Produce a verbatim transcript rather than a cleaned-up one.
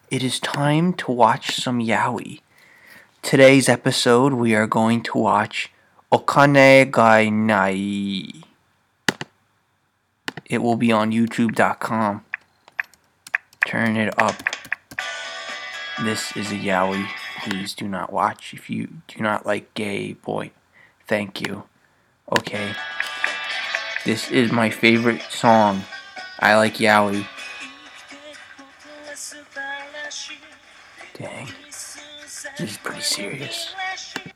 it is time to watch some yaoi. Today's episode, we are going to watch Okane ga Nai. It will be on YouTube dot com. Turn it up. This is a yaoi. Please do not watch if you do not like gay boy. Thank you. Okay. This is my favorite song. I like yaoi. Dang. This is pretty serious.